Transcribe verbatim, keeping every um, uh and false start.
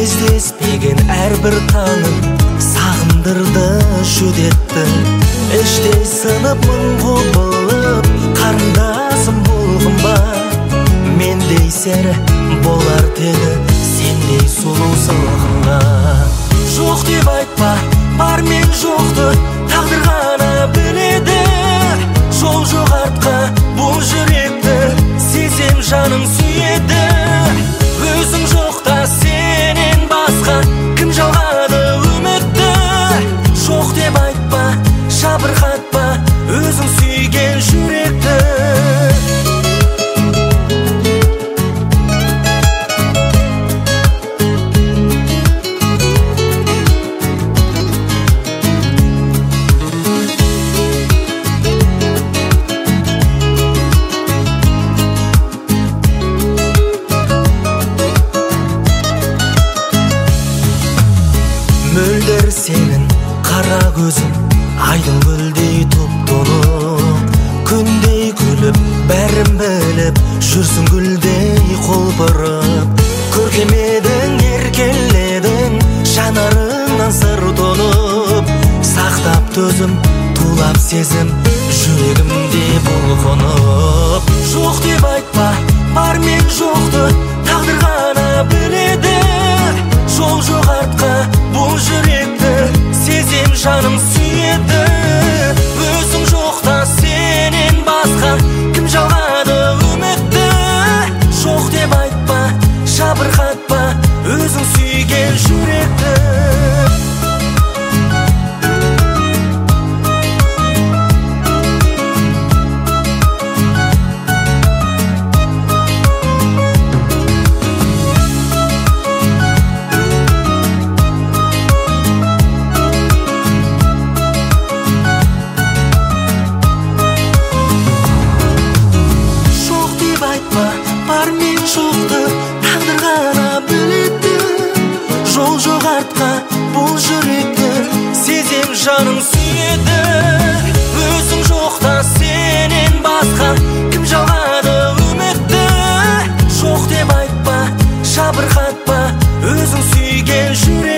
кездеспеген әрбір таңым сағындырды, жүдетті. Іштей сынып мың құбылып, қарындасым болғым ба? Мендей сәрі болар тегі, сендей сұлу сылғыңа. Жоқ деп айтпа, бар мен жоқты тағдыр ғана біледі. Жол жоқ артқа бұл жүректі, сезем жаным сүйеді. Өзің жоқта сенен басқа кім жалғады үмітті? Жоқ деп айтпа, жабырқатпа өзің сүйген жүректі. Мөлдір сенің қара көзің, айдың гүлдей тұп-тұнық. Күндей күліп, бәрін біліп, жүрсің гүлдей құлпырып. Көркемедің, еркеледің, жанарыңнан сыр тұнып. Сақтап төзім, тулап сезім, жүрегімде бұлқынып. Жоқ деп айтпа, бар мен жоқты тағдыр ғана біледі. Жол жоқ артқа бұл жүректі, сезем жаным сүйеді. Өзің жоқта сенен басқа кім жалғады үмітті? Жоқ деп айтпа, жабырқатпа өзің сүйген жүректі. Бар мен жоқты тағдыр ғана біледі. Жол жоқ артқа бұл жүректі, сезем жаным сүйеді. Өзің жоқта сенен басқа кім жалғады үмітті? Жоқ деп айтпа, жабырқатпа өзің сүйген жүректі.